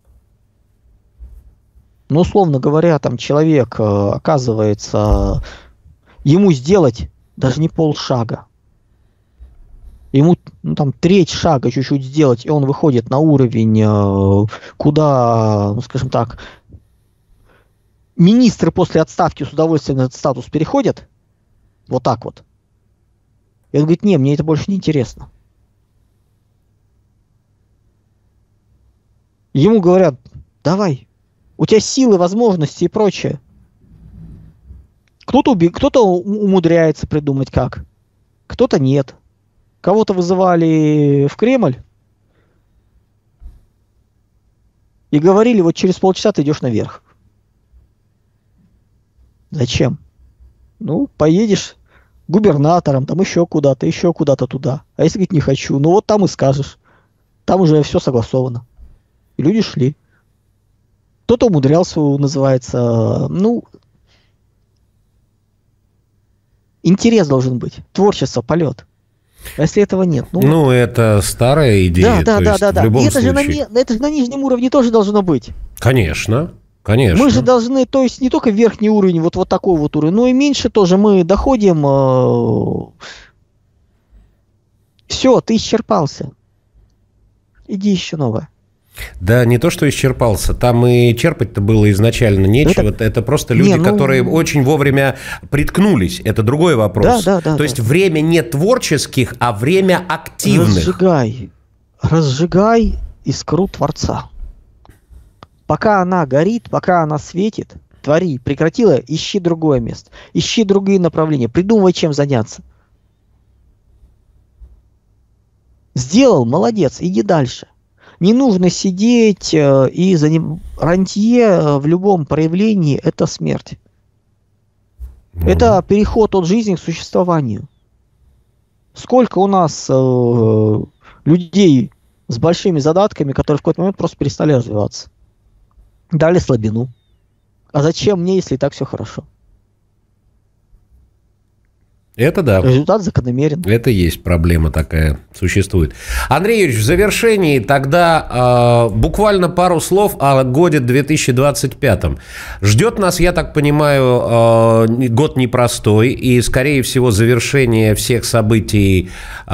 Но, условно говоря, там человек, оказывается, ему сделать даже не полшага. Ему там треть шага чуть-чуть сделать, и он выходит на уровень, куда, ну, скажем так, министры после отставки с удовольствием на этот статус переходят. Вот так вот. И он говорит, не, мне это больше не интересно. Ему говорят, давай, у тебя силы, возможности и прочее. Кто-то умудряется придумать как, кто-то нет. Кого-то вызывали в Кремль и говорили, вот через полчаса ты идешь наверх. Зачем? Ну, поедешь губернатором, там еще куда-то туда. А если, говорит, не хочу, ну вот там и скажешь. Там уже все согласовано. И люди шли. Кто-то умудрялся, называется, ну, интерес должен быть, творчество, полет. А если этого нет? Ну это старая идея. Да. В любом это случае. Это же на нижнем уровне тоже должно быть. Конечно. Мы же должны, то есть не только верхний уровень, вот такой вот уровень, но и меньше тоже мы доходим. Все, ты исчерпался. Иди еще новое. Да, не то, что исчерпался. Там и черпать-то было изначально нечего. Это просто люди, которые очень вовремя приткнулись. Это другой вопрос. То есть время не творческих, а время активных. Разжигай искру Творца. Пока она горит, пока она светит, твори. Прекратила, ищи другое место. Ищи другие направления. Придумывай, чем заняться. Сделал, молодец, иди дальше. Не нужно сидеть и рантье в любом проявлении – это смерть. Это переход от жизни к существованию. Сколько у нас людей с большими задатками, которые в какой-то момент просто перестали развиваться. Дали слабину. А зачем мне, если и так все хорошо? Это да. Результат закономерен. Это есть проблема такая, существует. Андрей Юрьевич, в завершении тогда буквально пару слов о годе 2025. Ждет нас, я так понимаю, год непростой, и, скорее всего, завершение всех событий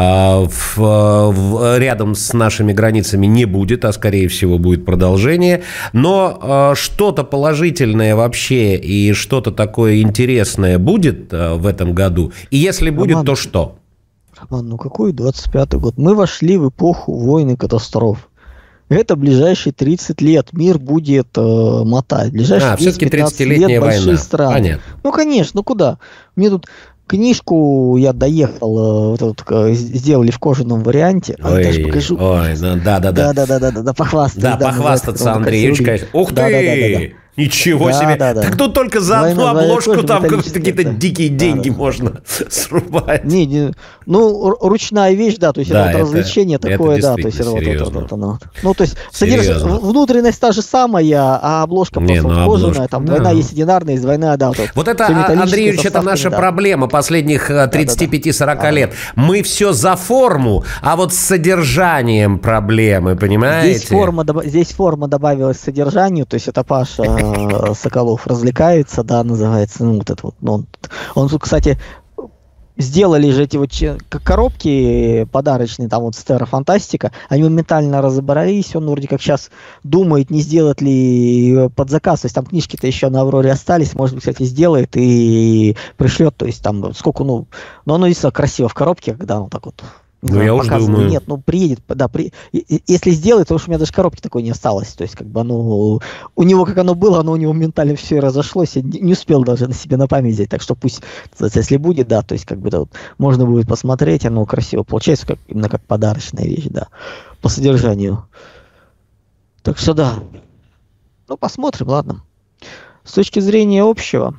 рядом с нашими границами не будет, а, скорее всего, будет продолжение. Но что-то положительное вообще и что-то такое интересное будет в этом году? И если будет, то что? Роман, ну какой 25-й год? Мы вошли в эпоху войн и катастроф. Это ближайшие 30 лет мир будет мотать. Ближайшие все-таки 30-летняя лет большие война. страны. Понятно. Ну, конечно, ну куда? Мне тут книжку я доехал, сделали в кожаном варианте. Ой, даже покажу. Ой, да, похвастаться. Да, похвастаться, Андрей Юрьевич, конечно. Ух ты! Ничего себе! Так тут только за одну обложку там какие-то дикие деньги можно срубать. Ну, ручная вещь, да, то есть это развлечение такое, да. То есть ну, то есть внутренность та же самая, а обложка просто кожаная, там двойная есть одинарная, двойная, да. Вот это, Андрей Юрьевич, это наша проблема последних 35-40 лет. Мы все за форму, а вот с содержанием проблемы, понимаете? Здесь форма добавилась к содержанию, то есть это Паша Соколов развлекается, да, называется, ну, вот это вот. Он тут, кстати, сделали же эти вот коробки подарочные, там вот Стера Фантастика, они моментально разобрались, он вроде как сейчас думает, не сделать ли под заказ, то есть там книжки-то еще на Авроре остались, может быть, кстати, сделает и пришлет, то есть там сколько, но оно действительно красиво в коробке, когда оно так вот. Ну, я уже думаю. Нет, приедет, да, если сделает, потому что у меня даже коробки такой не осталось, то есть, как бы у него, как оно было, оно у него моментально все разошлось, я не успел даже на себе на память взять, так что пусть, если будет, да, то есть, как бы, да, вот, можно будет посмотреть, оно красиво получается, именно как подарочная вещь, да, по содержанию. Так что, да, посмотрим, ладно. С точки зрения общего,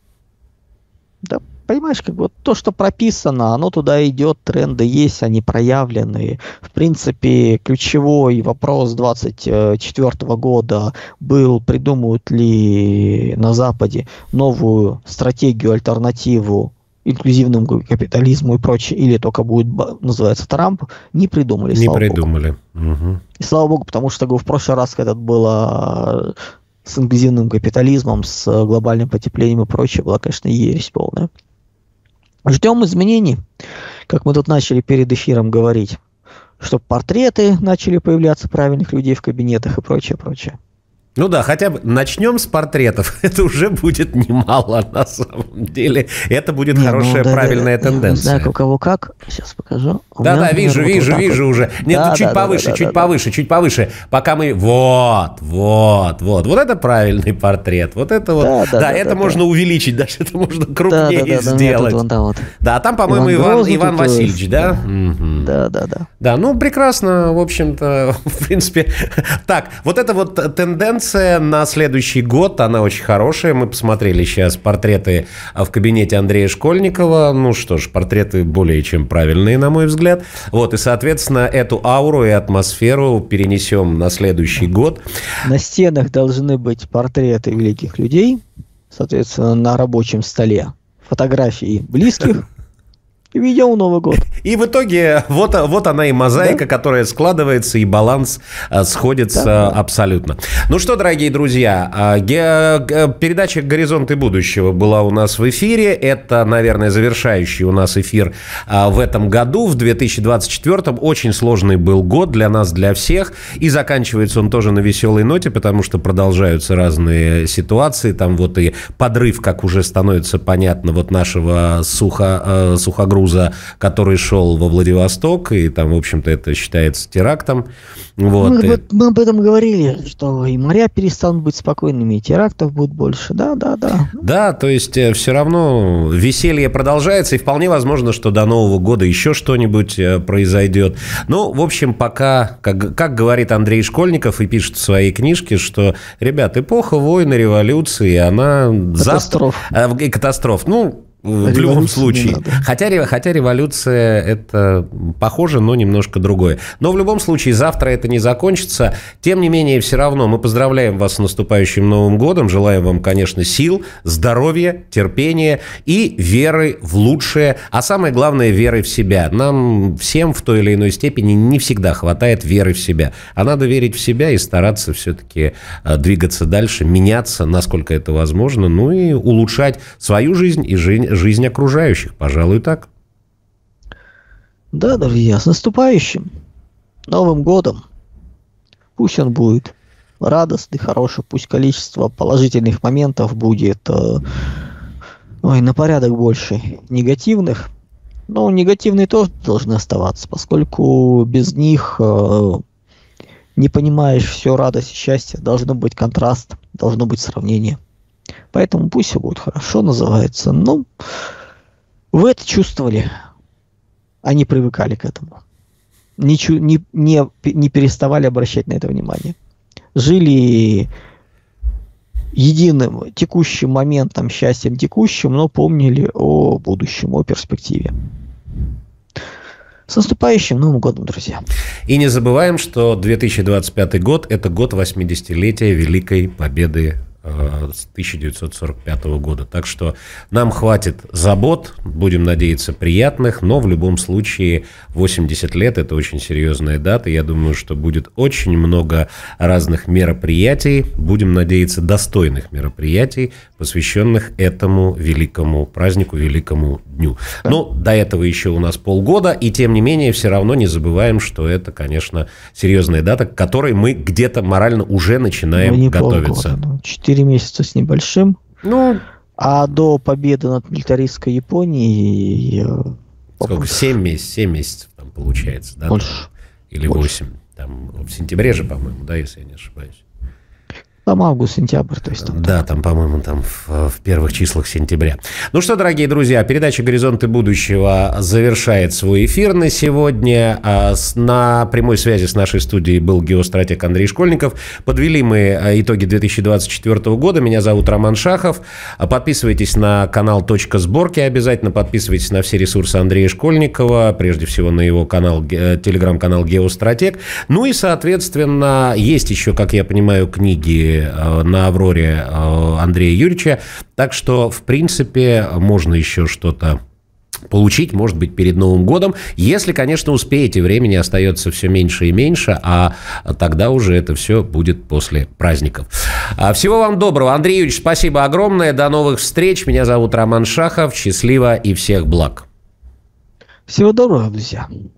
да, понимаешь, как бы то, что прописано, оно туда идет, тренды есть, они проявлены. В принципе, ключевой вопрос 2024 года был, придумают ли на Западе новую стратегию, альтернативу инклюзивному капитализму и прочее, или только будет называться Трамп, не придумали. Не придумали. Угу. И слава богу, потому что в прошлый раз, когда было с инклюзивным капитализмом, с глобальным потеплением и прочее, была, конечно, ересь полная. Ждем изменений, как мы тут начали перед эфиром говорить, чтобы портреты начали появляться правильных людей в кабинетах и прочее, прочее. Ну да, хотя бы начнем с портретов. Это уже будет немало на самом деле. Это будет хорошая, правильная тенденция. Не знаю, у кого как. Сейчас покажу. Да, вижу уже. Нет, чуть повыше. Пока мы... Вот. Вот это правильный портрет. Вот это вот. Да, это можно увеличить, даже это можно крупнее сделать. Да, там, по-моему, Иван Васильевич, да? Да. Да, ну, прекрасно, в общем-то, в принципе. Так, вот эта вот тенденция на следующий год, она очень хорошая. Мы посмотрели сейчас портреты в кабинете Андрея Школьникова. Ну что ж, портреты более чем правильные, на мой взгляд. Вот, и, соответственно, эту ауру и атмосферу перенесем на следующий год. На стенах должны быть портреты великих людей, соответственно, на рабочем столе фотографии близких. И ведем Новый год. И в итоге вот она и мозаика, которая складывается, и баланс сходится абсолютно. Ну что, дорогие друзья, передача «Горизонты будущего» была у нас в эфире. Это, наверное, завершающий у нас эфир в этом году, в 2024-м. Очень сложный был год для нас, для всех. И заканчивается он тоже на веселой ноте, потому что продолжаются разные ситуации. Там вот и подрыв, как уже становится понятно, вот нашего сухогруза, который шел во Владивосток, и там, в общем-то, это считается терактом. Вот. Мы об этом говорили, что и моря перестанут быть спокойными, и терактов будет больше. Да. Да, то есть все равно веселье продолжается, и вполне возможно, что до Нового года еще что-нибудь произойдет. Ну, в общем, пока, как говорит Андрей Школьников и пишет в своей книжке, что, ребят, эпоха войны, революции, она... Катастроф. Ну, в любом случае. Хотя революция это похоже, но немножко другое. Но в любом случае завтра это не закончится. Тем не менее, все равно мы поздравляем вас с наступающим Новым годом. Желаем вам, конечно, сил, здоровья, терпения и веры в лучшее. А самое главное, веры в себя. Нам всем в той или иной степени не всегда хватает веры в себя. А надо верить в себя и стараться все-таки двигаться дальше, меняться, насколько это возможно, ну и улучшать свою жизнь и жизнь окружающих, пожалуй, так. Да, друзья, с наступающим Новым годом. Пусть он будет радостный, хороший, пусть количество положительных моментов будет на порядок больше негативных. Но негативные тоже должны оставаться, поскольку без них не понимаешь всю радость и счастье. Должно быть контраст, должно быть сравнение. Поэтому пусть все будет хорошо, называется. Ну, вы это чувствовали. Они привыкали к этому. Не переставали обращать на это внимание. Жили единым текущим моментом, счастьем текущим, но помнили о будущем, о перспективе. С наступающим Новым годом, друзья. И не забываем, что 2025 год – это год 80-летия Великой Победы с 1945 года. Так что нам хватит забот, будем надеяться, приятных, но в любом случае 80 лет – это очень серьезная дата. Я думаю, что будет очень много разных мероприятий, будем надеяться, достойных мероприятий, посвященных этому великому празднику, великому дню. Но до этого еще у нас полгода, и тем не менее все равно не забываем, что это, конечно, серьезная дата, к которой мы где-то морально уже начинаем готовиться. Полгода, 4 месяца с небольшим. А до победы над милитаристской Японией... Сколько? 7 месяцев там получается, да? Больше. Или 8. Там в сентябре же, по-моему, да, если я не ошибаюсь. Там август-сентябрь, то есть там. Да, там, по-моему, там в первых числах сентября. Ну что, дорогие друзья, передача «Горизонты будущего» завершает свой эфир на сегодня. На прямой связи с нашей студией был геостратег Андрей Школьников. Подвели мы итоги 2024 года. Меня зовут Роман Шахов. Подписывайтесь на канал «Точка сборки». Обязательно подписывайтесь на все ресурсы Андрея Школьникова. Прежде всего на его канал, телеграм-канал «Геостратег». Ну и, соответственно, есть еще, как я понимаю, книги на «Авроре» Андрея Юрьевича. Так что, в принципе, можно еще что-то получить, может быть, перед Новым годом. Если, конечно, успеете, времени остается все меньше и меньше, а тогда уже это все будет после праздников. Всего вам доброго. Андрей Юрьевич, спасибо огромное. До новых встреч. Меня зовут Роман Шахов. Счастливо и всех благ. Всего доброго, друзья.